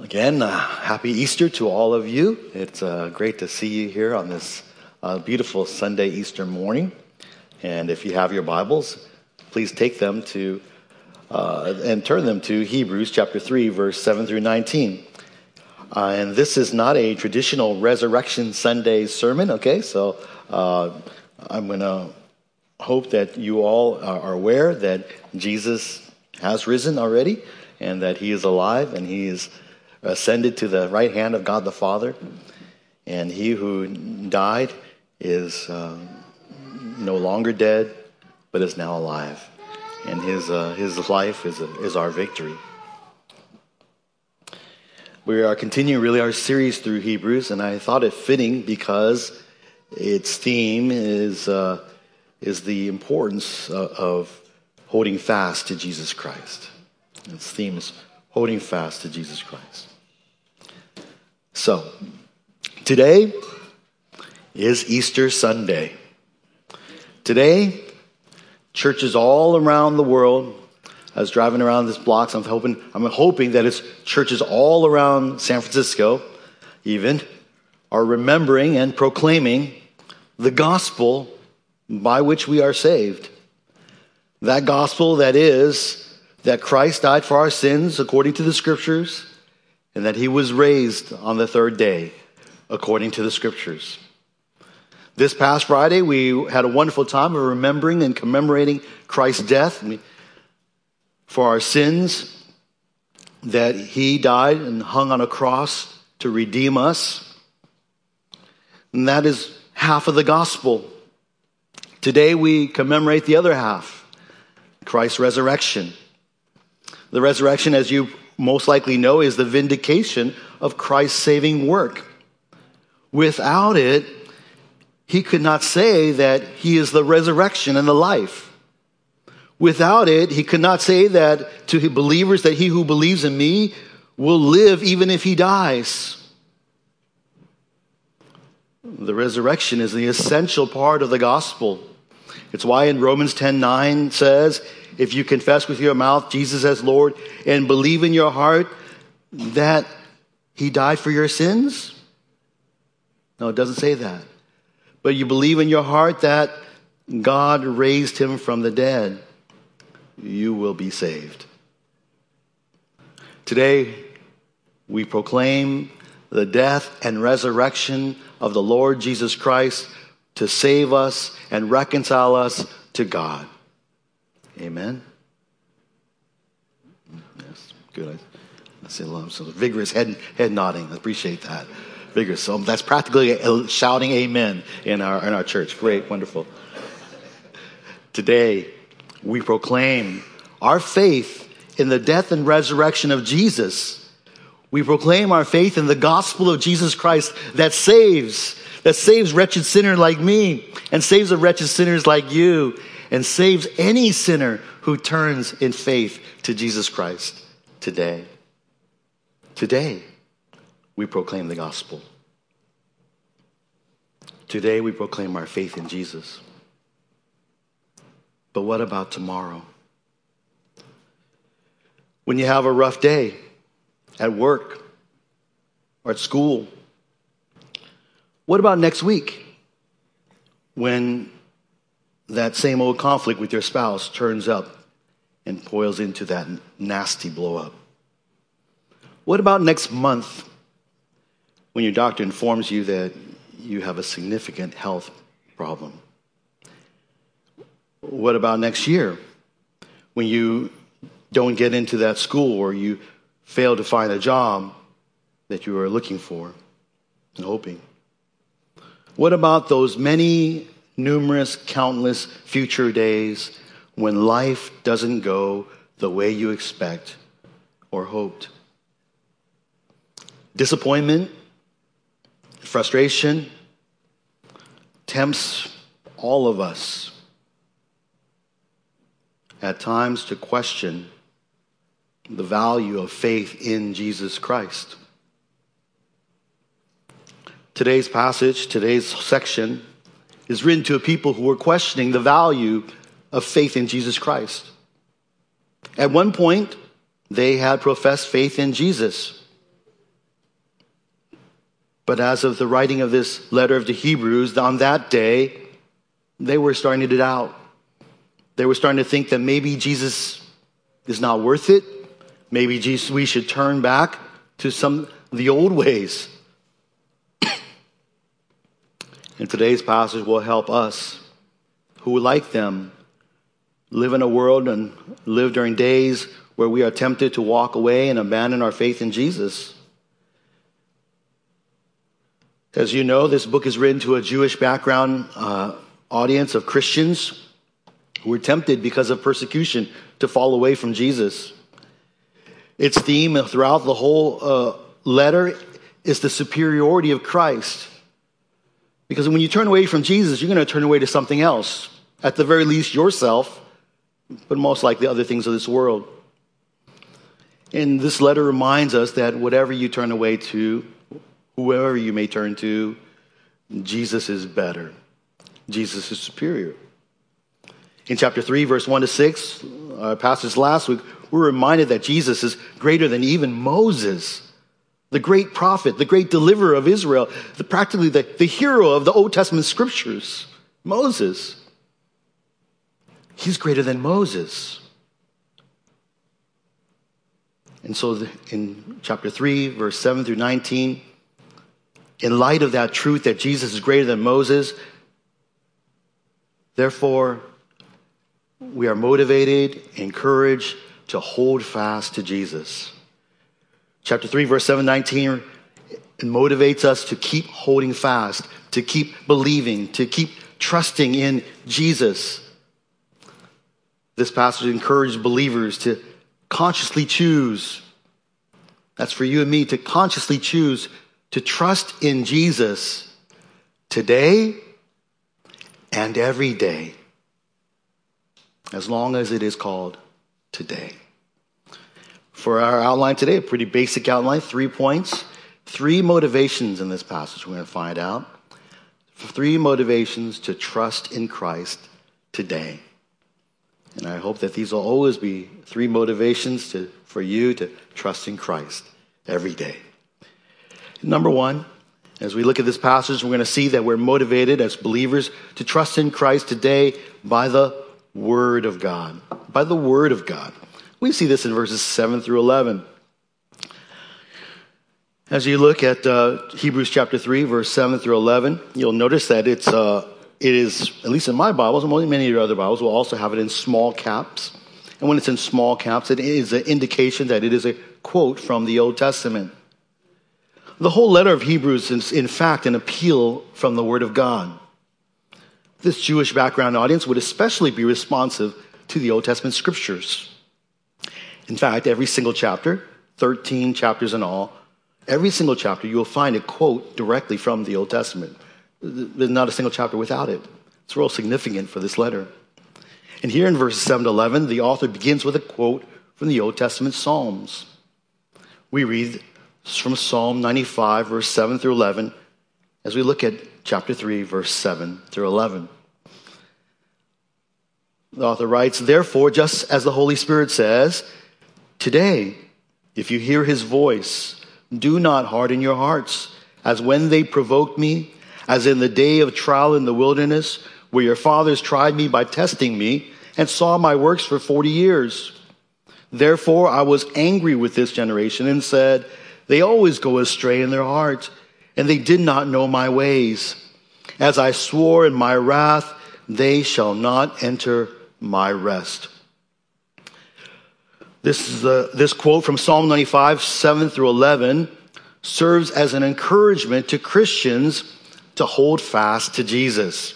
Again, happy Easter to all of you. It's great to see you here on this beautiful Sunday Easter morning. And if you have your Bibles, please take them to and turn them to Hebrews chapter 3, verse 7 through 19. And this is not a traditional Resurrection Sunday sermon, okay? So I'm going to hope that you all are aware that Jesus has risen already and that he is alive and he is ascended to the right hand of God the Father. And he who died is no longer dead, but is now alive. And his life is our victory. We are continuing really our series through Hebrews, and I thought it fitting because its theme is the importance of holding fast to Jesus Christ. Its theme is holding fast to Jesus Christ. So, today is Easter Sunday. Today, churches all around the world, I was driving around this block, so I'm hoping that it's churches all around San Francisco, even, are remembering and proclaiming the gospel by which we are saved. That gospel that is that Christ died for our sins according to the scriptures, and that he was raised on the third day according to the scriptures. This past Friday, we had a wonderful time of remembering and commemorating Christ's death for our sins, that he died and hung on a cross to redeem us. And that is half of the gospel. Today we commemorate the other half, Christ's resurrection. The resurrection, as you most likely know, is the vindication of Christ's saving work. Without it, he could not say that he is the resurrection and the life. Without it, he could not say that to believers that he who believes in me will live even if he dies. The resurrection is the essential part of the gospel. It's why in Romans 10:9 says, if you confess with your mouth Jesus as Lord and believe in your heart that he died for your sins. No, it doesn't say that. But you believe in your heart that God raised him from the dead, you will be saved. Today, we proclaim the death and resurrection of the Lord Jesus Christ to save us and reconcile us to God. Amen. Yes, good. I see a lot of vigorous head nodding. I appreciate that. Vigorous. So that's practically shouting amen in our church. Great, wonderful. Today, we proclaim our faith in the death and resurrection of Jesus. We proclaim our faith in the gospel of Jesus Christ that saves wretched sinner like me and saves a wretched sinners like you and saves any sinner who turns in faith to Jesus Christ today. Today, we proclaim the gospel. Today, we proclaim our faith in Jesus. But what about tomorrow? When you have a rough day at work or at school? What about next week when that same old conflict with your spouse turns up and boils into that nasty blow up? What about next month when your doctor informs you that you have a significant health problem? What about next year when you don't get into that school or you fail to find a job that you are looking for and hoping? What about those many, numerous, countless future days when life doesn't go the way you expect or hoped? Disappointment, frustration tempts all of us at times to question the value of faith in Jesus Christ. Today's passage, today's section, is written to a people who were questioning the value of faith in Jesus Christ. At one point, they had professed faith in Jesus. But as of the writing of this letter of the Hebrews, on that day, they were starting to doubt. They were starting to think that maybe Jesus is not worth it. Maybe we should turn back to some of the old ways. And today's passage will help us who, like them, live in a world and live during days where we are tempted to walk away and abandon our faith in Jesus. As you know, this book is written to a Jewish background audience of Christians who were tempted because of persecution to fall away from Jesus. Its theme throughout the whole letter is the superiority of Christ. Because when you turn away from Jesus, you're going to turn away to something else. At the very least, yourself, but most likely other things of this world. And this letter reminds us that whatever you turn away to, whoever you may turn to, Jesus is better. Jesus is superior. In chapter 3, verse 1 to 6, our passage last week, we're reminded that Jesus is greater than even Moses, the great prophet, the great deliverer of Israel, practically the hero of the Old Testament scriptures, Moses. He's greater than Moses. And so in chapter 3, verse 7 through 19, in light of that truth that Jesus is greater than Moses, therefore, we are motivated, encouraged to hold fast to Jesus. Chapter 3, verse 7, 19, it motivates us to keep holding fast, to keep believing, to keep trusting in Jesus. This passage encourages believers to consciously choose. That's for you and me, to consciously choose to trust in Jesus today and every day, as long as it is called today. For our outline today, a pretty basic outline, 3 points, 3 motivations in this passage we're going to find out. 3 motivations to trust in Christ today. And I hope that these will always be 3 motivations for you to trust in Christ every day. Number 1, as we look at this passage, we're going to see that we're motivated as believers to trust in Christ today by the Word of God. By the Word of God. We see this in verses 7 through 11. As you look at Hebrews chapter 3, verse 7 through 11, you'll notice that it is, at least in my Bibles, and many of your other Bibles will also have it in small caps. And when it's in small caps, it is an indication that it is a quote from the Old Testament. The whole letter of Hebrews is, in fact, an appeal from the Word of God. This Jewish background audience would especially be responsive to the Old Testament scriptures. In fact, every single chapter, 13 chapters in all, every single chapter you will find a quote directly from the Old Testament. There's not a single chapter without it. It's real significant for this letter. And here in verses 7 to 11, the author begins with a quote from the Old Testament Psalms. We read from Psalm 95, verse 7 through 11, as we look at chapter 3, verse 7 through 11. The author writes, "Therefore, just as the Holy Spirit says, today, if you hear his voice, do not harden your hearts, as when they provoked me, as in the day of trial in the wilderness, where your fathers tried me by testing me, and saw my works for 40 years. Therefore I was angry with this generation and said, they always go astray in their heart, and they did not know my ways. As I swore in my wrath, they shall not enter my rest." This quote from Psalm 95, 7 through 11, serves as an encouragement to Christians to hold fast to Jesus.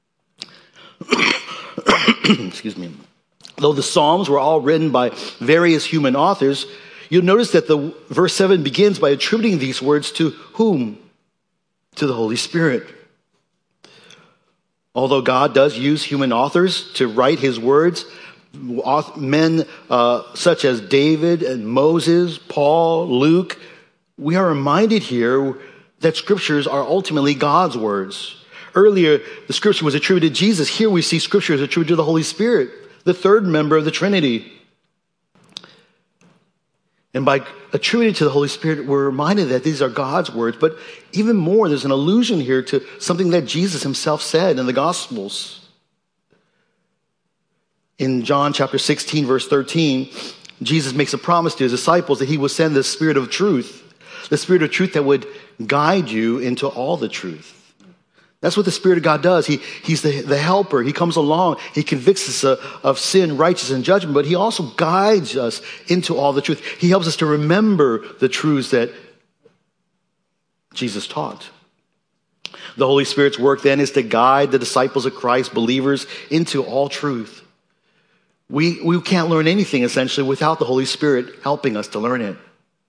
Excuse me. Though the Psalms were all written by various human authors, you'll notice that the verse 7 begins by attributing these words to whom? To the Holy Spirit. Although God does use human authors to write his words, men such as David and Moses, Paul, Luke, we are reminded here that scriptures are ultimately God's words. Earlier, the scripture was attributed to Jesus. Here we see scripture is attributed to the Holy Spirit, the third member of the Trinity. And by attributing to the Holy Spirit, we're reminded that these are God's words. But even more, there's an allusion here to something that Jesus himself said in the Gospels. In John chapter 16, verse 13, Jesus makes a promise to his disciples that he will send the Spirit of truth that would guide you into all the truth. That's what the Spirit of God does. He's the helper. He comes along. He convicts us of sin, righteousness, and judgment, but he also guides us into all the truth. He helps us to remember the truths that Jesus taught. The Holy Spirit's work then is to guide the disciples of Christ, believers, into all truth. We can't learn anything, essentially, without the Holy Spirit helping us to learn it.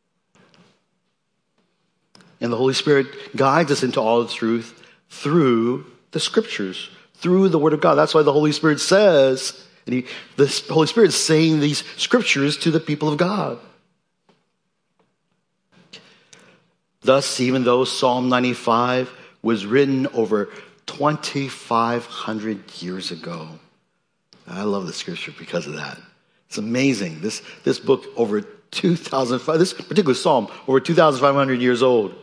And the Holy Spirit guides us into all the truth through the Scriptures, through the Word of God. That's why the Holy Spirit says, the Holy Spirit is saying these Scriptures to the people of God. Thus, even though Psalm 95 was written over 2,500 years ago, I love the Scripture because of that. It's amazing. This book over 2,005, this particular Psalm over 2,500 years old.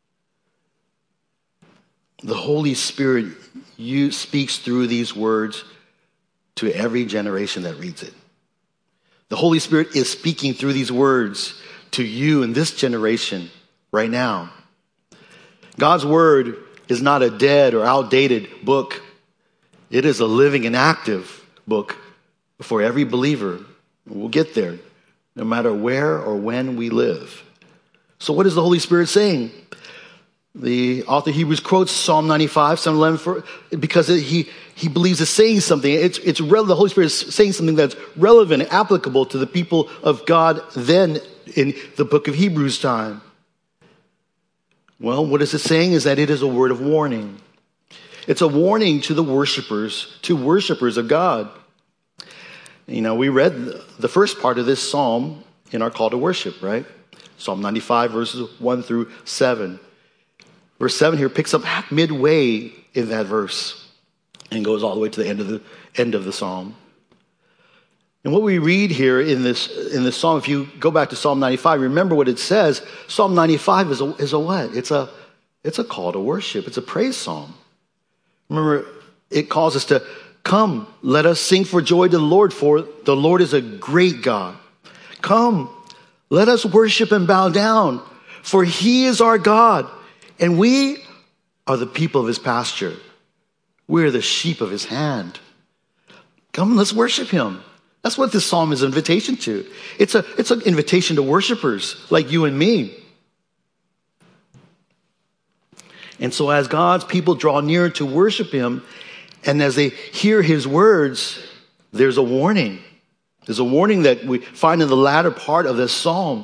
The Holy Spirit speaks through these words to every generation that reads it. The Holy Spirit is speaking through these words to you in this generation right now. God's word is not a dead or outdated book. It is a living and active book for every believer. We'll get there, no matter where or when we live. So what is the Holy Spirit saying? The author of Hebrews quotes Psalm 95, Psalm 11, because he believes it's saying something. The Holy Spirit is saying something that's relevant and applicable to the people of God then in the book of Hebrews time. Well, what is it saying is that it is a word of warning. It's a warning to the worshipers of God. You know, we read the first part of this psalm in our call to worship, right? Psalm 95, verses 1 through 7. Verse 7 here picks up midway in that verse and goes all the way to the end of the psalm. And what we read here in this psalm, if you go back to Psalm 95, remember what it says. Psalm 95 is a what? It's a call to worship. It's a praise psalm. Remember, it calls us to come, let us sing for joy to the Lord, for the Lord is a great God. Come, let us worship and bow down, for he is our God. And we are the people of his pasture. We're the sheep of his hand. Come, let's worship him. That's what this psalm is an invitation to. It's an invitation to worshipers like you and me. And so as God's people draw near to worship him, and as they hear his words, there's a warning. There's a warning that we find in the latter part of this psalm.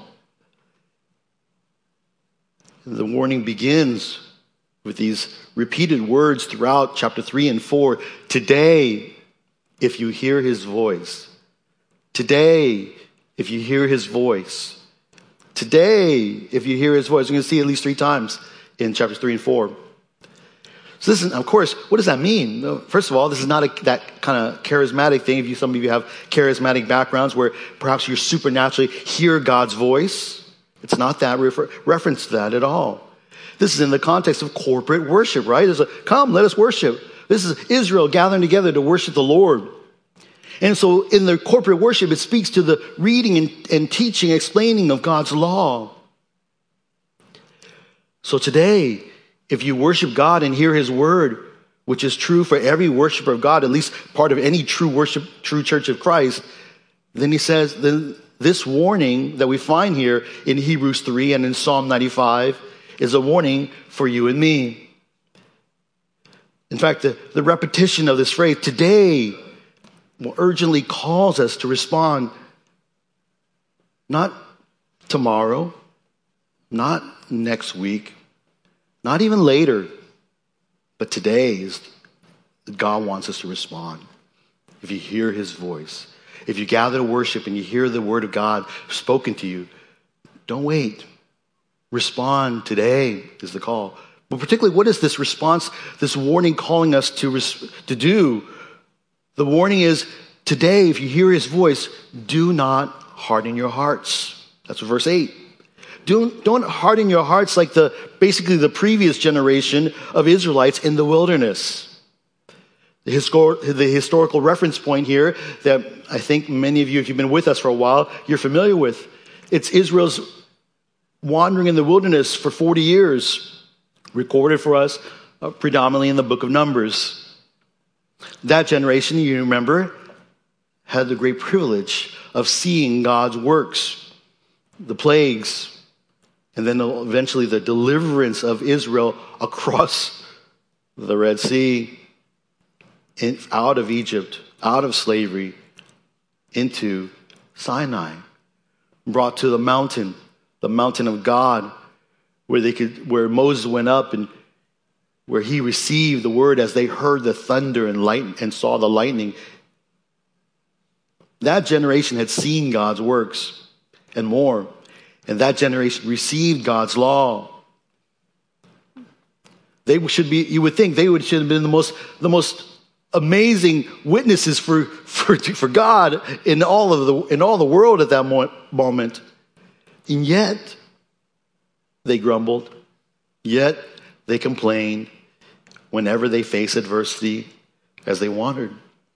The warning begins with these repeated words throughout chapter 3 and 4. Today, if you hear his voice. Today, if you hear his voice. Today, if you hear his voice. You're going to see it at least 3 times in chapters 3 and 4. So this is, of course, what does that mean? First of all, this is not that kind of charismatic thing. Some of you have charismatic backgrounds where perhaps you supernaturally hear God's voice. It's not that reference to that at all. This is in the context of corporate worship, right? Come, let us worship. This is Israel gathering together to worship the Lord. And so in the corporate worship, it speaks to the reading and teaching, explaining of God's law. So today, if you worship God and hear his word, which is true for every worshiper of God, at least part of any true church of Christ, then he says, then this warning that we find here in Hebrews 3 and in Psalm 95 is a warning for you and me. In fact, the repetition of this phrase, today, urgently calls us to respond, not tomorrow, not next week, not even later, but today is God wants us to respond. If you hear his voice, if you gather to worship and you hear the word of God spoken to you, don't wait. Respond today is the call. But particularly, what is this response, this warning calling us to do? The warning is, today, if you hear his voice, do not harden your hearts. That's verse 8. Don't harden your hearts like basically the previous generation of Israelites in the wilderness. The historical reference point here that I think many of you, if you've been with us for a while, you're familiar with. It's Israel's wandering in the wilderness for 40 years, recorded for us predominantly in the book of Numbers. That generation, you remember, had the great privilege of seeing God's works, the plagues, and then eventually the deliverance of Israel across the Red Sea, out of Egypt, out of slavery, into Sinai, brought to the mountain of God, where Moses went up and where he received the word as they heard the thunder and saw the lightning. That generation had seen God's works and more, and that generation received God's law. They should be, you would think, should have been the most amazing witnesses for God in all the world at that moment. And yet, they grumbled. Yet, they complained whenever they faced adversity as they wandered.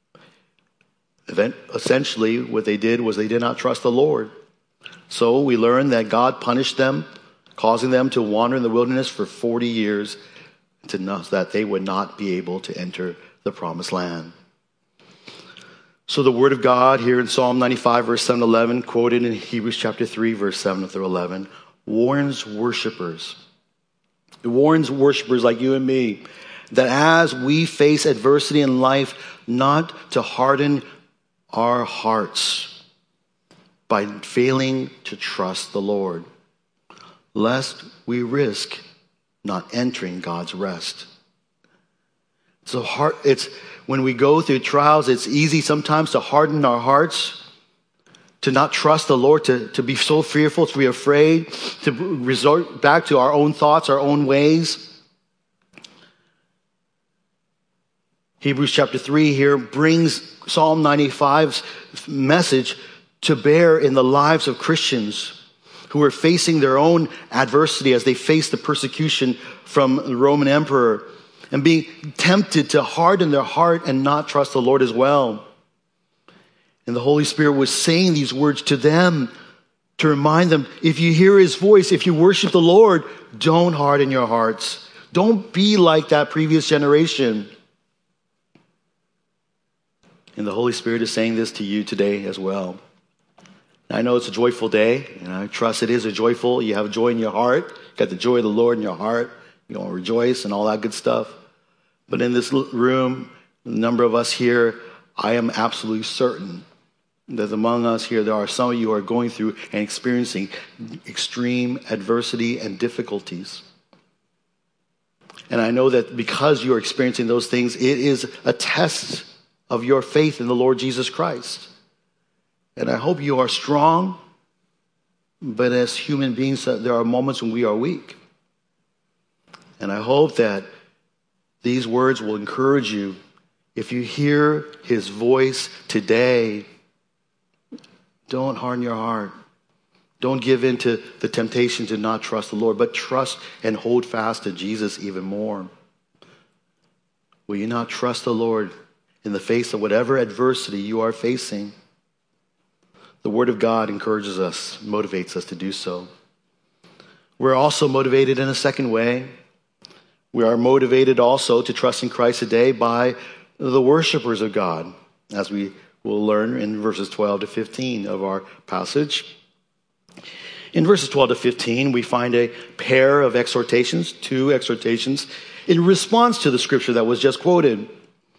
Essentially, what they did was they did not trust the Lord. So we learn that God punished them, causing them to wander in the wilderness for 40 years so that they would not be able to enter the promised land. So the word of God here in Psalm 95, verse 7 to 11, quoted in Hebrews chapter 3, verse 7 through 11, warns worshipers. It warns worshipers like you and me that as we face adversity in life, not to harden our hearts by failing to trust the Lord, lest we risk not entering God's rest. So it's when we go through trials, it's easy sometimes to harden our hearts, to not trust the Lord, to be so fearful, to be afraid, to resort back to our own thoughts, our own ways. Hebrews chapter 3 here brings Psalm 95's message to bear in the lives of Christians who are facing their own adversity as they face the persecution from the Roman emperor and being tempted to harden their heart and not trust the Lord as well. And the Holy Spirit was saying these words to them to remind them, if you hear his voice, if you worship the Lord, don't harden your hearts. Don't be like that previous generation. And the Holy Spirit is saying this to you today as well. I know it's a joyful day, and I trust it is you have joy in your heart, you got the joy of the Lord in your heart, you want to rejoice and all that good stuff. But in this room, the number of us here, I am absolutely certain that among us here, there are some of you who are going through and experiencing extreme adversity and difficulties. And I know that because you are experiencing those things, it is a test of your faith in the Lord Jesus Christ. And I hope you are strong, but as human beings, there are moments when we are weak. And I hope that these words will encourage you. If you hear his voice today, don't harden your heart. Don't give in to the temptation to not trust the Lord, but trust and hold fast to Jesus even more. Will you not trust the Lord in the face of whatever adversity you are facing? The Word of God encourages us, motivates us to do so. We're also motivated in a second way. We are motivated also to trust in Christ today by the worshipers of God, as we will learn in verses 12 to 15 of our passage. In verses 12 to 15, we find a pair of exhortations, two exhortations, in response to the scripture that was just quoted.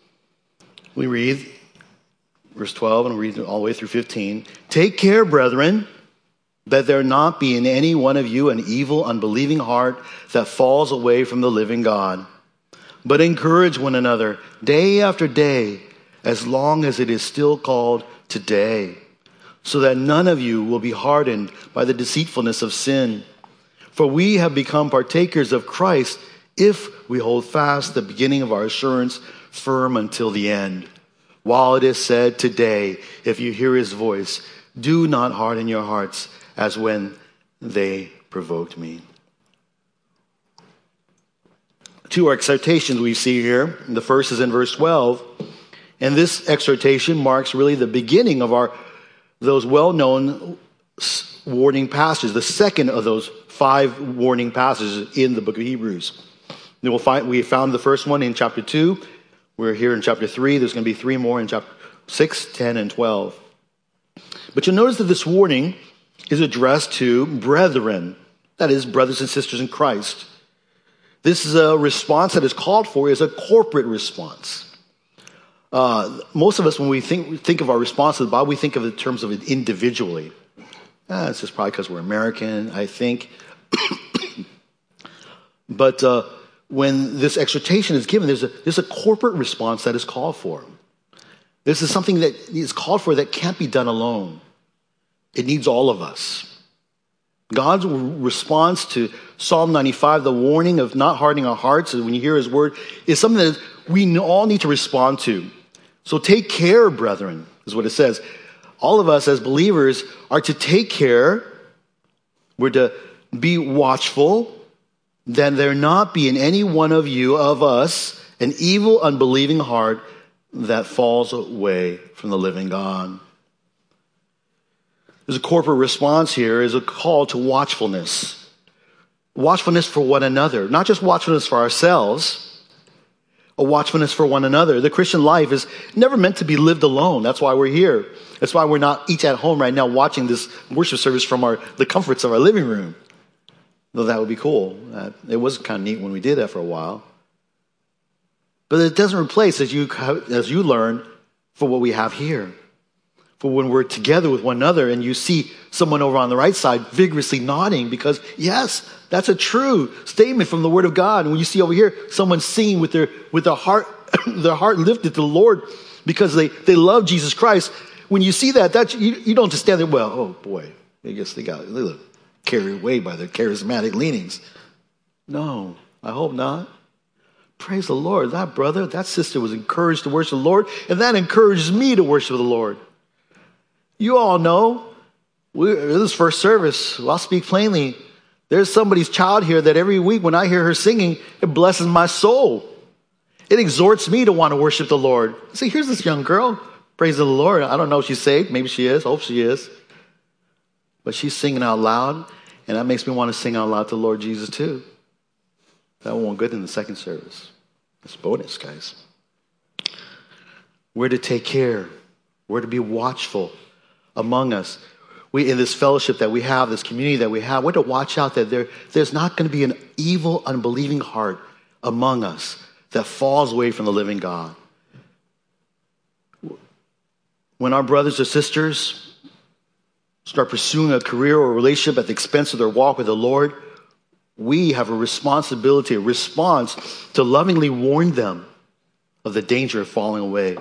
We read verse 12 and read all the way through 15. Take care, brethren, that there not be in any one of you an evil, unbelieving heart that falls away from the living God. But encourage one another day after day, as long as it is still called today, so that none of you will be hardened by the deceitfulness of sin. For we have become partakers of Christ if we hold fast the beginning of our assurance firm until the end. While it is said today, if you hear his voice, do not harden your hearts as when they provoked me. Two exhortations we see here. The first is in verse 12. And this exhortation marks really the beginning of those well-known warning passages, the second of those 5 warning passages in the book of Hebrews. We found the first one in chapter 2. We're here in chapter 3. There's going to be 3 more in chapter 6, 10, and 12. But you'll notice that this warning is addressed to brethren, that is, brothers and sisters in Christ. This is a response that is called for is a corporate response. Most of us, when we think of our response to the Bible, we think of it in terms of it individually. It's just probably because we're American, I think. But when this exhortation is given, there's a corporate response that is called for. This is something that is called for that can't be done alone. It needs all of us. God's response to Psalm 95, the warning of not hardening our hearts when you hear his word, is something that we all need to respond to. So take care, brethren, is what it says. All of us as believers are to take care. We're to be watchful, that there not be in any one of you, of us, an evil, unbelieving heart that falls away from the living God. There's a corporate response here, is a call to watchfulness. Watchfulness for one another, not just watchfulness for ourselves, a watchfulness for one another. The Christian life is never meant to be lived alone. That's why we're here. That's why we're not each at home right now watching this worship service from the comforts of our living room. Though that would be cool. It was kind of neat when we did that for a while. But it doesn't replace, as you learn, for what we have here. For when we're together with one another and you see someone over on the right side vigorously nodding because, yes, that's a true statement from the Word of God. And when you see over here someone singing with their heart their heart lifted to the Lord because they love Jesus Christ, when you see that you don't just stand there, well, oh boy, I guess they look carried away by their charismatic leanings. No, I hope not. Praise the Lord. That brother, that sister was encouraged to worship the Lord, and that encourages me to worship the Lord. You all know, this is first service. I'll speak plainly. There's somebody's child here that every week when I hear her singing, it blesses my soul. It exhorts me to want to worship the Lord. See, here's this young girl, praising the Lord. I don't know if she's saved. Maybe she is. Hope she is. But she's singing out loud, and that makes me want to sing out loud to the Lord Jesus too. That won't good in the second service. It's bonus, guys. We're to take care. We're to be watchful among us. In this fellowship that we have, this community that we have, we're to watch out that there's not going to be an evil, unbelieving heart among us that falls away from the living God. When our brothers or sisters start pursuing a career or a relationship at the expense of their walk with the Lord, we have a responsibility, a response to lovingly warn them of the danger of falling away.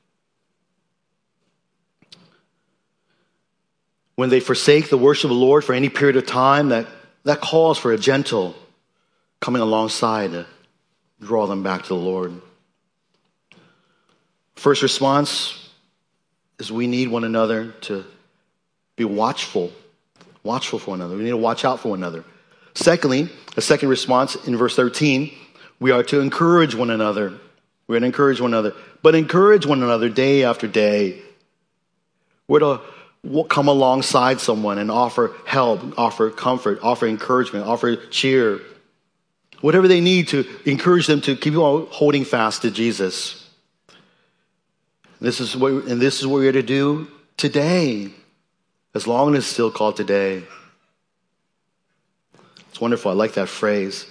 When they forsake the worship of the Lord for any period of time, that calls for a gentle coming alongside to draw them back to the Lord. First response is we need one another to be watchful for one another. We need to watch out for one another. Secondly, a second response in verse 13, we are to encourage one another. We're to encourage one another, but encourage one another day after day. We're to come alongside someone and offer help, offer comfort, offer encouragement, offer cheer. Whatever they need to encourage them to keep on holding fast to Jesus. This is what we're to do today, as long as it's still called today. It's wonderful. I like that phrase.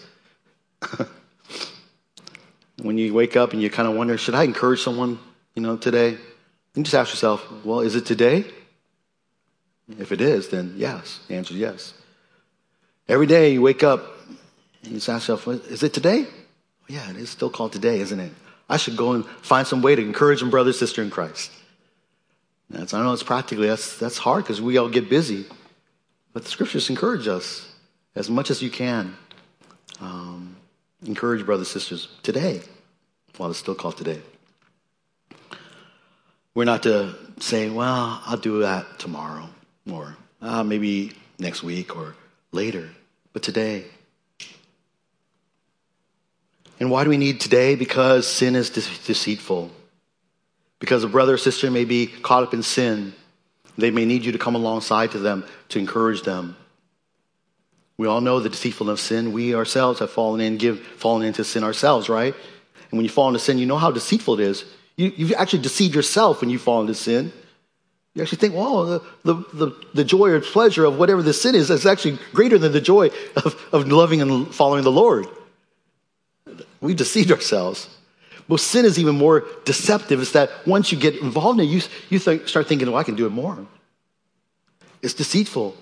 When you wake up and you kind of wonder, should I encourage someone, today? You just ask yourself, well, is it today? If it is, then yes. The answer is yes. Every day you wake up and you just ask yourself, is it today? Yeah, it is still called today, isn't it? I should go and find some way to encourage a brother, sister in Christ. I know it's practically, that's hard because we all get busy. But the scriptures encourage us as much as you can. Encourage brothers, sisters today, while it's still called today. We're not to say, well, I'll do that tomorrow. Or maybe next week or later, but today. And why do we need today? Because sin is deceitful. Because a brother or sister may be caught up in sin. They may need you to come alongside to them to encourage them. We all know the deceitfulness of sin. We ourselves have fallen into sin ourselves, right? And when you fall into sin, you know how deceitful it is. You've actually deceived yourself when you fall into sin. You actually think, well, the joy or pleasure of whatever the sin is actually greater than the joy of loving and following the Lord. We've deceived ourselves. But sin is even more deceptive. It's that once you get involved in it, you start thinking, well, I can do it more. It's deceitful.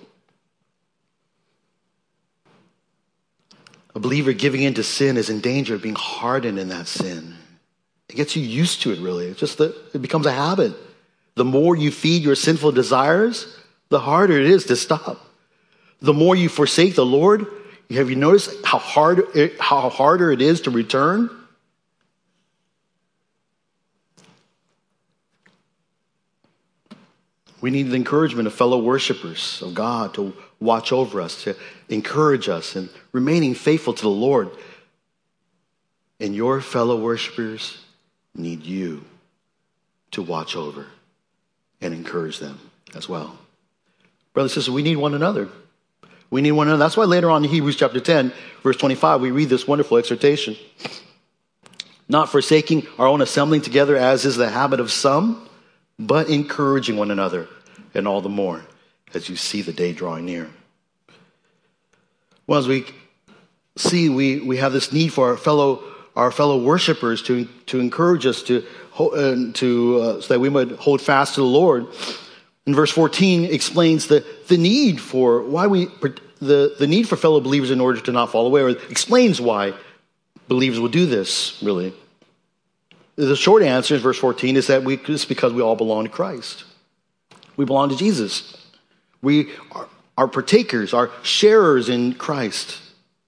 A believer giving into sin is in danger of being hardened in that sin. It gets you used to it, really. It's just that it becomes a habit. The more you feed your sinful desires, the harder it is to stop. The more you forsake the Lord, have you noticed how harder it is to return? We need the encouragement of fellow worshipers of God to watch over us, to encourage us in remaining faithful to the Lord. And your fellow worshipers need you to watch over and encourage them as well. Brothers and sisters, we need one another. We need one another. That's why later on in Hebrews chapter 10, verse 25, we read this wonderful exhortation. Not forsaking our own assembling together as is the habit of some, but encouraging one another, and all the more as you see the day drawing near. Well, as we see, we have this need for our fellow worshipers to encourage us so that we might hold fast to the Lord. In verse 14 explains the need for the need for fellow believers in order to not fall away, or explains why believers will do this, really. The short answer in verse 14 is that it's because we all belong to Christ. We belong to Jesus. We are partakers, are sharers in Christ.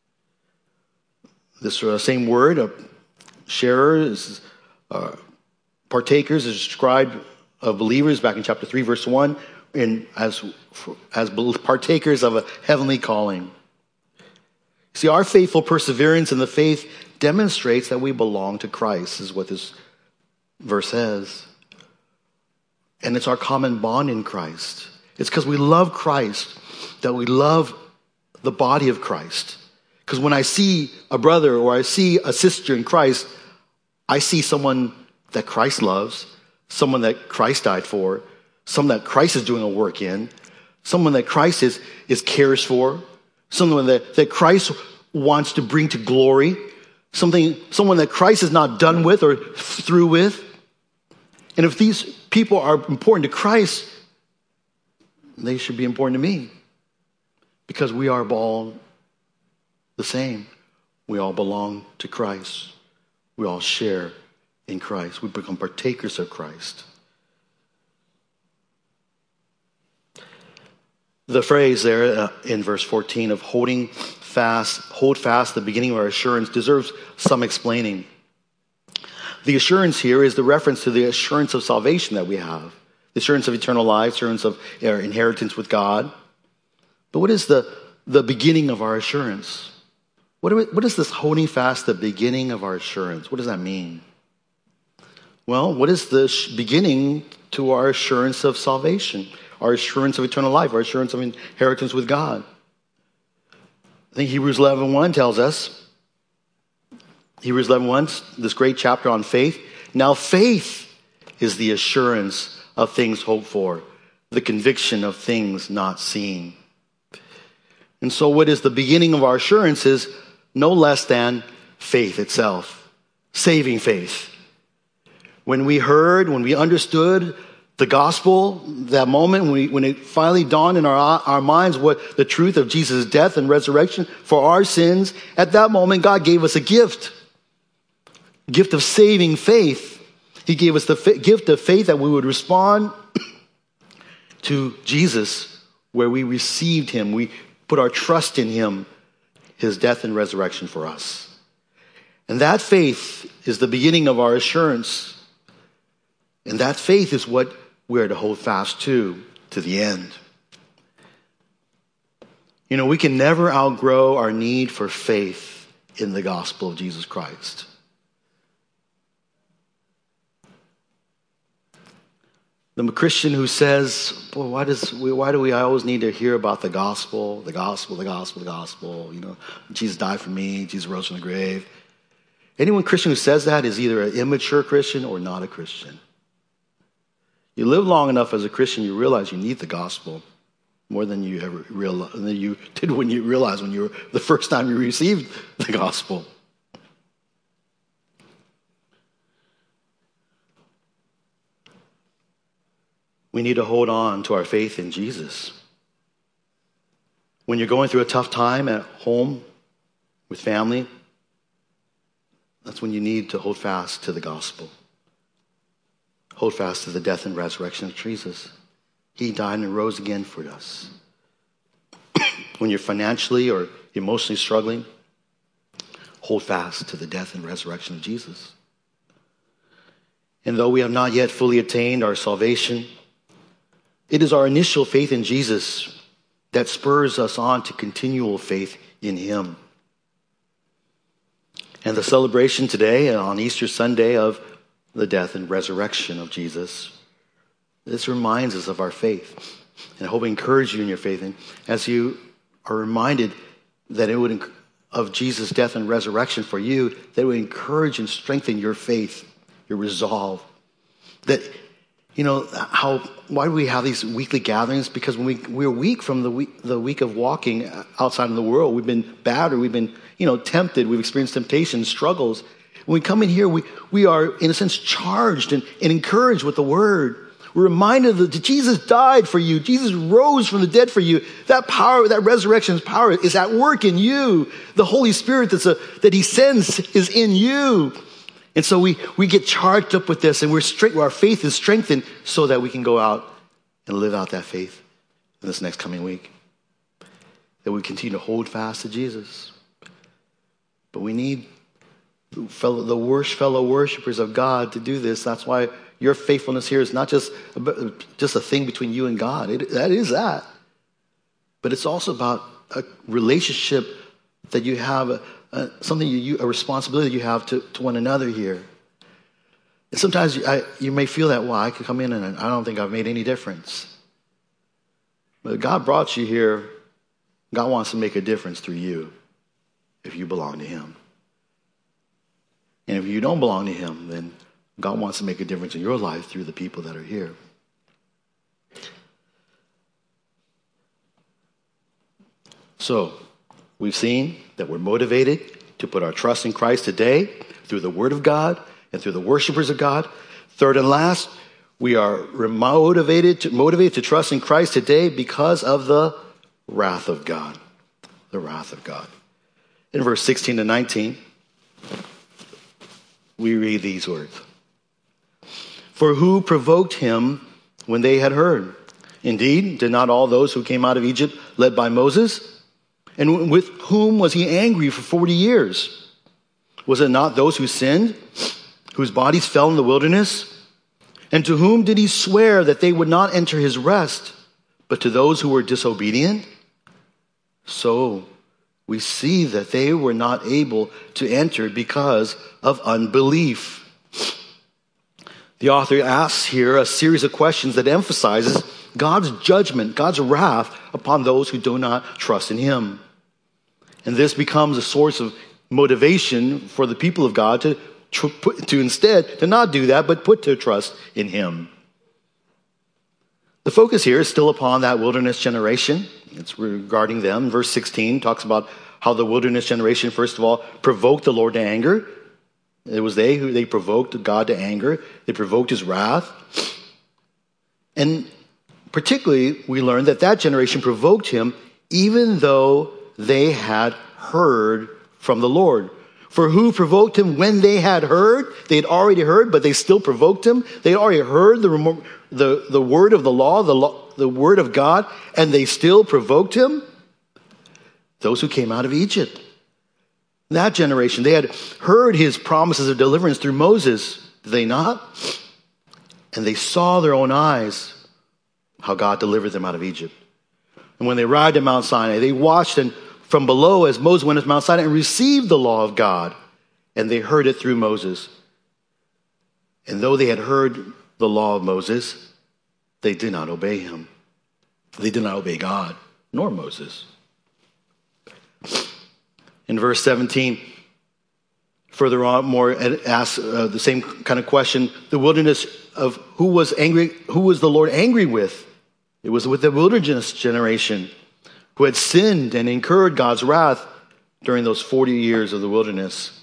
This same word, sharer, is partakers, is described of believers back in chapter 3, verse 1, as partakers of a heavenly calling. See, our faithful perseverance in the faith demonstrates that we belong to Christ, is what this verse says. And it's our common bond in Christ. It's because we love Christ that we love the body of Christ. Because when I see a brother or I see a sister in Christ, I see someone that Christ loves, someone that Christ died for, someone that Christ is doing a work in, someone that Christ is cares for, someone that Christ wants to bring to glory, someone that Christ is not done with or through with. And if these people are important to Christ, they should be important to me, because we are all the same. We all belong to Christ. We all share in Christ. We become partakers of Christ. The phrase there in verse 14 of hold fast, the beginning of our assurance, deserves some explaining. The assurance here is the reference to the assurance of salvation that we have. The assurance of eternal life, assurance of our inheritance with God. But what is the beginning of our assurance? What is this holding fast, the beginning of our assurance? What does that mean? Well, what is the beginning to our assurance of salvation? Our assurance of eternal life, our assurance of inheritance with God. I think Hebrews 11:1 tells us, Hebrews 11:1, this great chapter on faith. Now faith is the assurance of things hoped for, the conviction of things not seen. And so what is the beginning of our assurance is no less than faith itself, saving faith. When we heard, when we understood the gospel, that moment when it finally dawned in our minds what the truth of Jesus' death and resurrection for our sins, at that moment God gave us a gift of saving faith. He gave us the gift of faith that we would respond to Jesus, where we received him, we put our trust in him, his death and resurrection for us. And that faith is the beginning of our assurance. And that faith is what we're to hold fast to the end. You know, we can never outgrow our need for faith in the gospel of Jesus Christ. The Christian who says, boy, why do we always need to hear about the gospel, the gospel, the gospel, the gospel? You know, Jesus died for me, Jesus rose from the grave. Anyone Christian who says that is either an immature Christian or not a Christian. You live long enough as a Christian, you realize you need the gospel more than you ever realized, than you did when you realized when you were the first time you received the gospel. We need to hold on to our faith in Jesus. When you're going through a tough time at home with family, that's when you need to hold fast to the gospel. Hold fast to the death and resurrection of Jesus. He died and rose again for us. When you're financially or emotionally struggling, hold fast to the death and resurrection of Jesus. And though we have not yet fully attained our salvation, it is our initial faith in Jesus that spurs us on to continual faith in him. And the celebration today on Easter Sunday of the death and resurrection of Jesus, this reminds us of our faith. And I hope I encourage you in your faith. And as you are reminded that it would of Jesus' death and resurrection for you, that it would encourage and strengthen your faith, your resolve. That, you know, why do we have these weekly gatherings? Because when we're weak from the week of walking outside in the world, we've been battered, we've been, tempted, we've experienced temptations, struggles. When we come in here, we are, in a sense, charged and encouraged with the word. We're reminded that Jesus died for you. Jesus rose from the dead for you. That power, that resurrection's power is at work in you. The Holy Spirit that he sends is in you. And so we get charged up with this, and our faith is strengthened so that we can go out and live out that faith in this next coming week. That we continue to hold fast to Jesus. But we need the fellow worshipers of God to do this. That's why your faithfulness here is not just a thing between you and God. That is that. But it's also about a relationship that you have, a responsibility that you have to one another here. And sometimes you may feel that, I could come in and I don't think I've made any difference. But God brought you here. God wants to make a difference through you if you belong to him. And if you don't belong to him, then God wants to make a difference in your life through the people that are here. So, we've seen that we're motivated to put our trust in Christ today through the Word of God and through the worshipers of God. Third and last, we are motivated to trust in Christ today because of the wrath of God. The wrath of God. In verse 16 to 19, we read these words. For who provoked him when they had heard? Indeed, did not all those who came out of Egypt led by Moses? And with whom was he angry for 40 years? Was it not those who sinned, whose bodies fell in the wilderness? And to whom did he swear that they would not enter his rest, but to those who were disobedient? So we see that they were not able to enter because of unbelief. The author asks here a series of questions that emphasizes God's judgment, God's wrath upon those who do not trust in him. And this becomes a source of motivation for the people of God to not do that, but put their trust in him. The focus here is still upon that wilderness generation. It's regarding them. Verse 16 talks about how the wilderness generation, first of all, provoked the Lord to anger. It was they provoked God to anger. They provoked his wrath. And particularly, we learned that generation provoked him even though they had heard from the Lord. For who provoked him when they had heard? They had already heard, but they still provoked him. They had already heard the word of the law, the word of God, and they still provoked him? Those who came out of Egypt. That generation, they had heard his promises of deliverance through Moses, did they not? And they saw their own eyes how God delivered them out of Egypt. And when they arrived at Mount Sinai, they watched from below as Moses went to Mount Sinai and received the law of God. And they heard it through Moses. And though they had heard the law of Moses, they did not obey him. They did not obey God, nor Moses. In verse 17, further on, more asks the same kind of question. The wilderness of who was the Lord angry with? It was with the wilderness generation who had sinned and incurred God's wrath during those 40 years of the wilderness.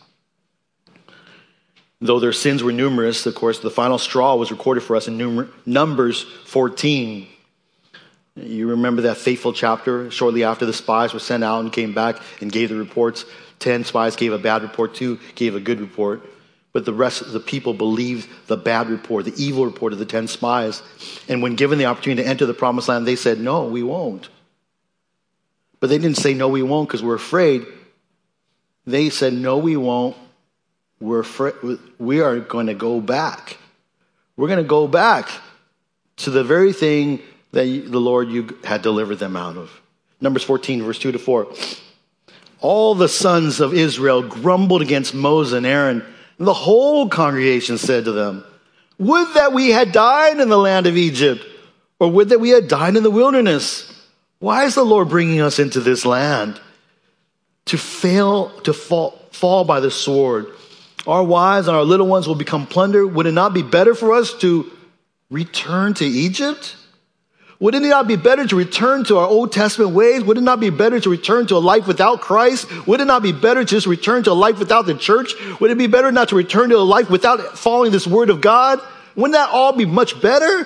Though their sins were numerous, of course, the final straw was recorded for us in Numbers 14. You remember that fateful chapter shortly after the spies were sent out and came back and gave the reports. 10 spies gave a bad report, 2 gave a good report. But the rest of the people believed the bad report, the evil report of the 10 spies. And when given the opportunity to enter the promised land, they said, no, we won't. But they didn't say, no, we won't because we're afraid. They said, no, we won't. We're afraid. We are going to go back. We're going to go back to the very thing that the Lord you had delivered them out of. Numbers 14, verse 2 to 4. All the sons of Israel grumbled against Moses and Aaron. And the whole congregation said to them, would that we had died in the land of Egypt, or would that we had died in the wilderness. Why is the Lord bringing us into this land to fall by the sword? Our wives and our little ones will become plunder. Would it not be better for us to return to Egypt? Would it not be better to return to our Old Testament ways? Would it not be better to return to a life without Christ? Would it not be better to just return to a life without the church? Would it be better not to return to a life without following this word of God? Wouldn't that all be much better?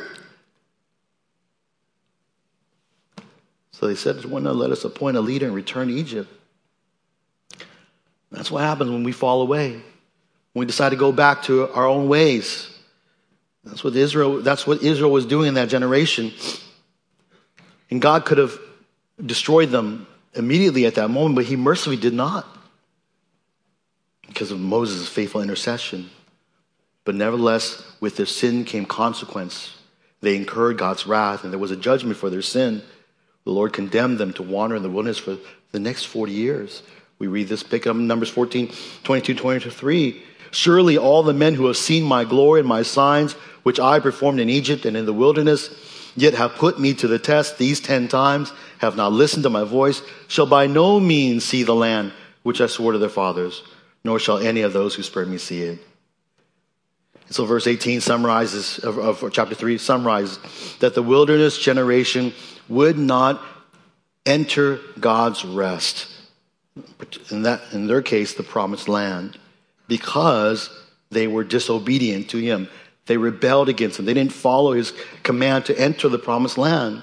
So they said, why not let us appoint a leader and return to Egypt? That's what happens when we fall away. When we decide to go back to our own ways. That's what Israel was doing in that generation. And God could have destroyed them immediately at that moment, but he mercifully did not. Because of Moses' faithful intercession. But nevertheless, with their sin came consequence. They incurred God's wrath, and there was a judgment for their sin. The Lord condemned them to wander in the wilderness for the next 40 years. We read this, pick up in Numbers 14, 22, 23. Surely all the men who have seen my glory and my signs, which I performed in Egypt and in the wilderness, yet have put me to the test these 10 times, have not listened to my voice, shall by no means see the land which I swore to their fathers, nor shall any of those who spared me see it. And so verse 18 summarizes, of chapter 3 summarizes that the wilderness generation would not enter God's rest. In their case, the promised land, because they were disobedient to him. They rebelled against him. They didn't follow his command to enter the promised land.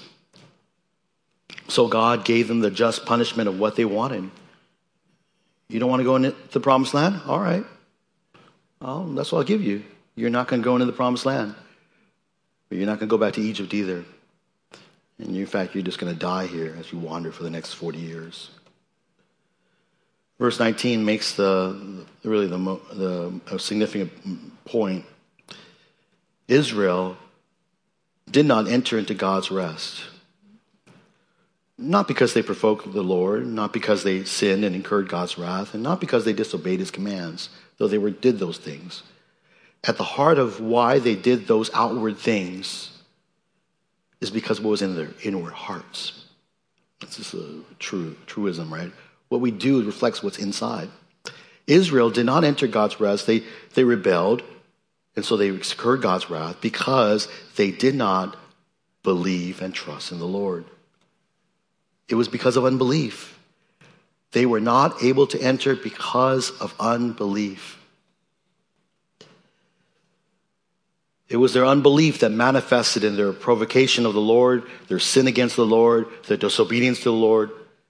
So God gave them the just punishment of what they wanted. You don't want to go into the promised land? All right. Well, that's what I'll give you. You're not going to go into the promised land. But you're not going to go back to Egypt either. And in fact, you're just going to die here as you wander for the next 40 years. Verse 19 makes the significant point. Israel did not enter into God's rest. Not because they provoked the Lord, not because they sinned and incurred God's wrath, and not because they disobeyed his commands, though they did those things. At the heart of why they did those outward things is because what was in their inward hearts. This is a truism, right? What we do reflects what's inside. Israel did not enter God's rest. They rebelled, and so they incurred God's wrath because they did not believe and trust in the Lord. It was because of unbelief. They were not able to enter because of unbelief. It was their unbelief that manifested in their provocation of the Lord, their sin against the Lord, their disobedience to the Lord.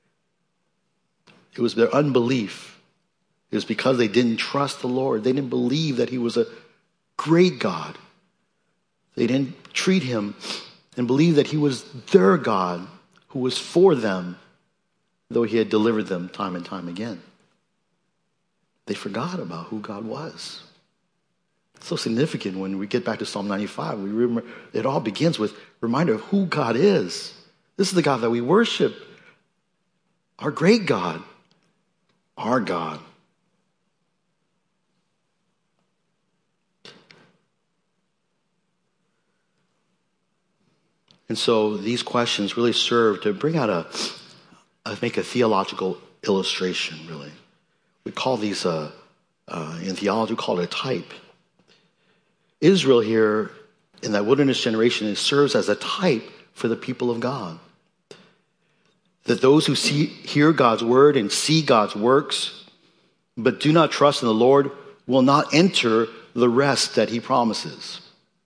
It was their unbelief. It was because they didn't trust the Lord. They didn't believe that he was a great God. They didn't treat him and believe that he was their God who was for them, though he had delivered them time and time again. They forgot about who God was. It's so significant when we get back to Psalm 95. We remember it all begins with a reminder of who God is. This is the God that we worship. Our great God. Our God. And so these questions really serve to bring out make a theological illustration, really. We call these, in theology, we call it a type. Israel here in that wilderness generation, it serves as a type for the people of God. That those who hear God's word and see God's works, but do not trust in the Lord, will not enter the rest that he promises.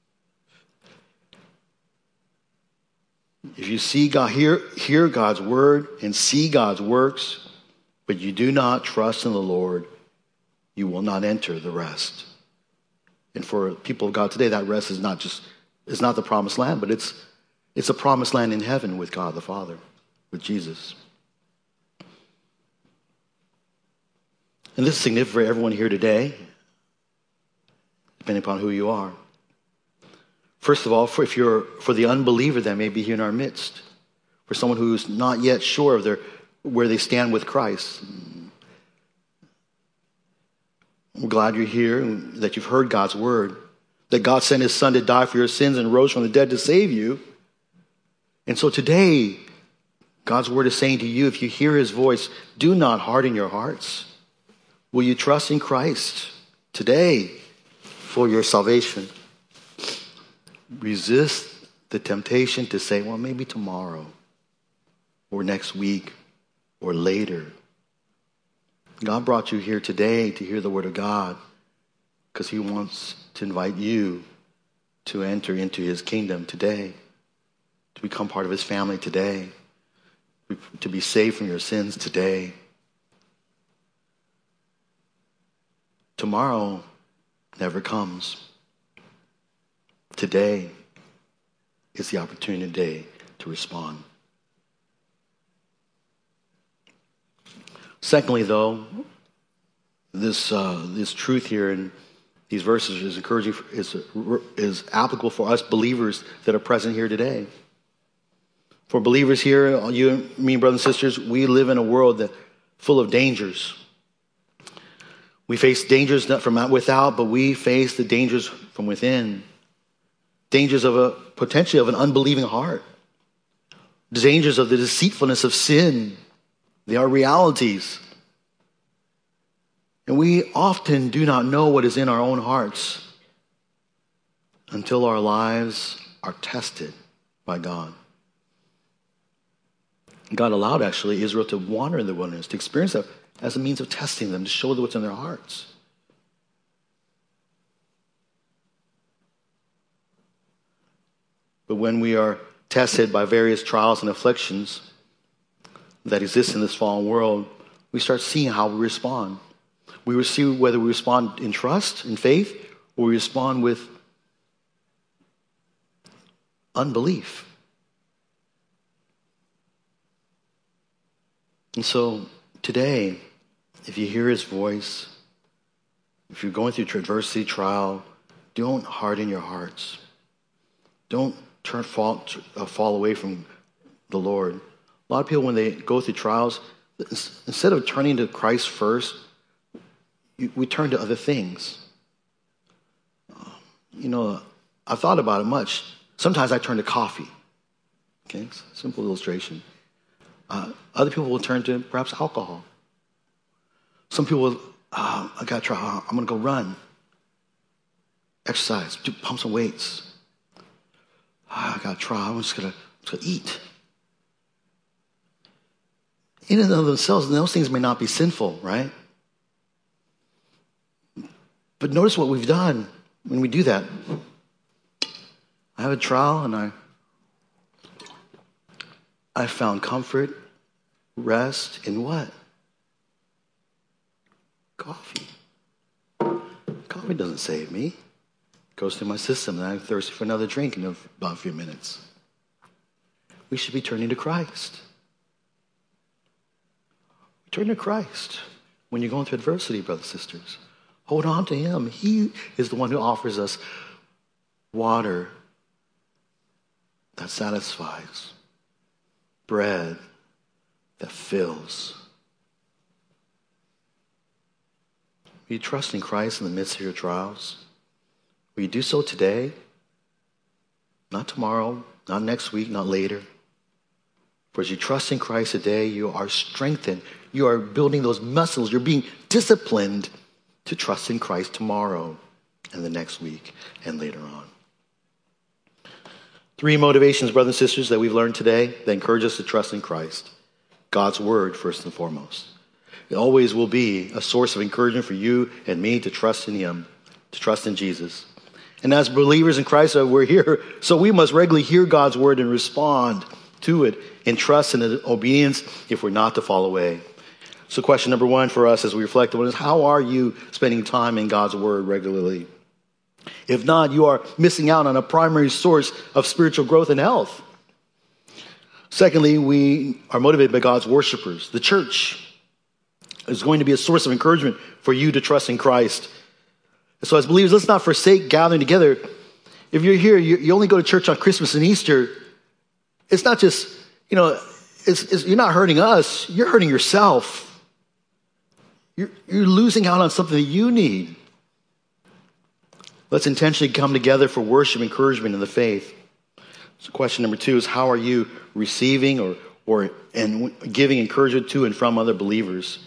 If you see God, hear God's word and see God's works, but you do not trust in the Lord, you will not enter the rest. And for people of God today, that rest is not the promised land, but it's a promised land in heaven with God the Father, with Jesus. And this is significant for everyone here today, depending upon who you are. First of all, for the unbeliever that may be here in our midst, for someone who's not yet sure of where they stand with Christ. I'm glad you're here and that you've heard God's word, that God sent his son to die for your sins and rose from the dead to save you. And so today, God's word is saying to you, if you hear his voice, do not harden your hearts. Will you trust in Christ today for your salvation? Resist the temptation to say, well, maybe tomorrow or next week or later. God brought you here today to hear the word of God because he wants to invite you to enter into his kingdom today, to become part of his family today, to be saved from your sins today. Tomorrow never comes. Today is the opportunity to respond. Secondly, though, this truth here in these verses is encouraging, is applicable for us believers that are present here today. For believers here, you and me, brothers and sisters, we live in a world that full of dangers. We face dangers not from without, but we face the dangers from within. Dangers of potentially of an unbelieving heart. Dangers of the deceitfulness of sin. They are realities. And we often do not know what is in our own hearts until our lives are tested by God. God allowed, actually, Israel to wander in the wilderness, to experience that as a means of testing them, to show them what's in their hearts. But when we are tested by various trials and afflictions that exist in this fallen world, we start seeing how we respond. We will see whether we respond in trust, in faith, or we respond with unbelief. And so today, if you hear his voice, if you're going through adversity, trial, don't harden your hearts. Don't fall away from the Lord. A lot of people, when they go through trials, instead of turning to Christ first, we turn to other things. I thought about it much. Sometimes I turn to coffee. Okay, simple illustration. Other people will turn to perhaps alcohol. Some people, I got to try, I'm going to go run, exercise, pump some weights. I got to try, I'm just going to eat. In and of themselves, those things may not be sinful, right? But notice what we've done when we do that. I have a trial and I found comfort, rest in what? Coffee. Coffee doesn't save me. It goes through my system and I'm thirsty for another drink in about a few minutes. We should be turning to Christ. Turn to Christ when you're going through adversity, brothers and sisters. Hold on to him. He is the one who offers us water that satisfies. bread that fills. Will you trust in Christ in the midst of your trials? Will you do so today? Not tomorrow, not next week, not later. For as you trust in Christ today, you are strengthened. You are building those muscles. You're being disciplined to trust in Christ tomorrow and the next week and later on. 3 motivations, brothers and sisters, that we've learned today that encourage us to trust in Christ. God's word, first and foremost. It always will be a source of encouragement for you and me to trust in him, to trust in Jesus. And as believers in Christ, we're here, so we must regularly hear God's word and respond to it in trust and in obedience if we're not to fall away. So question number 1 for us as we reflect on is, how are you spending time in God's word regularly? If not, you are missing out on a primary source of spiritual growth and health. Secondly, we are motivated by God's worshipers. The church is going to be a source of encouragement for you to trust in Christ. So as believers, let's not forsake gathering together. If you're here, you only go to church on Christmas and Easter, it's not just, you're not hurting us, you're hurting yourself. You're losing out on something that you need. Let's intentionally come together for worship, encouragement in the faith. So question number 2 is, how are you receiving or giving encouragement to and from other believers?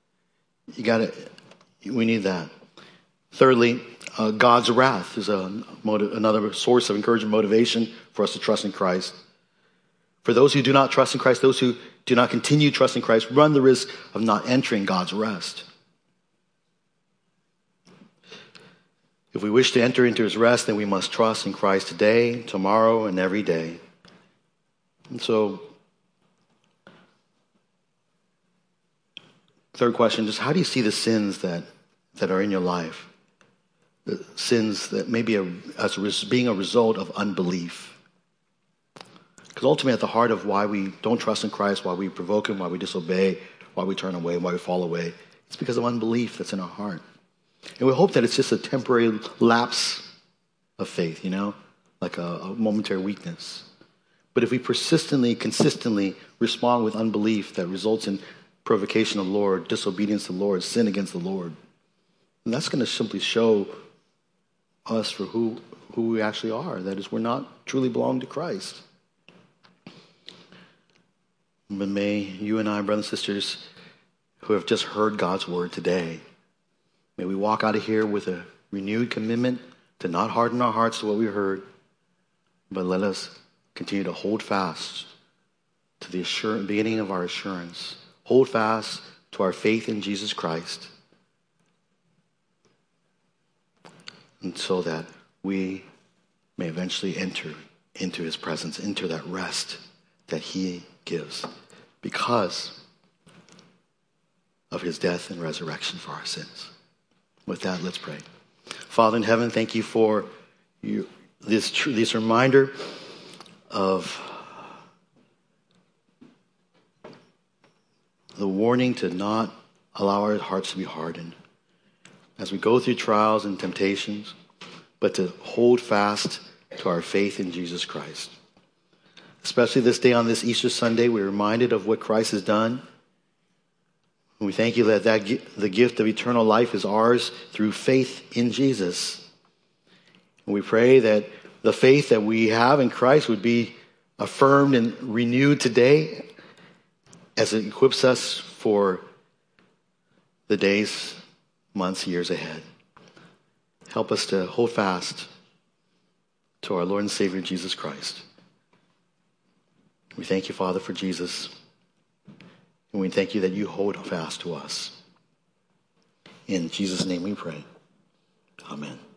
We need that. Thirdly, God's wrath is another source of encouragement, motivation for us to trust in Christ. For those who do not trust in Christ, those who do not continue trusting Christ, run the risk of not entering God's rest. If we wish to enter into his rest, then we must trust in Christ today, tomorrow, and every day. And so, third question, just how do you see the sins that are in your life? The sins that may be being a result of unbelief. Because ultimately at the heart of why we don't trust in Christ, why we provoke him, why we disobey, why we turn away, why we fall away, it's because of unbelief that's in our heart. And we hope that it's just a temporary lapse of faith, like a momentary weakness. But if we persistently, consistently respond with unbelief that results in provocation of the Lord, disobedience to the Lord, sin against the Lord, and that's going to simply show us for who we actually are. That is, we're not truly belong to Christ. But may you and I, brothers and sisters, who have just heard God's word today, may we walk out of here with a renewed commitment to not harden our hearts to what we heard, but let us continue to hold fast to the beginning of our assurance. Hold fast to our faith in Jesus Christ, and so that we may eventually enter into his presence, into that rest that he gives because of his death and resurrection for our sins. With that, let's pray. Father in heaven, thank you for this reminder of the warning to not allow our hearts to be hardened as we go through trials and temptations, but to hold fast to our faith in Jesus Christ. Especially this day on this Easter Sunday, we're reminded of what Christ has done. And we thank you that the gift of eternal life is ours through faith in Jesus. And we pray that the faith that we have in Christ would be affirmed and renewed today as it equips us for the days, months, years ahead. Help us to hold fast to our Lord and Savior Jesus Christ. We thank you, Father, for Jesus. And we thank you that you hold fast to us. In Jesus' name we pray. Amen.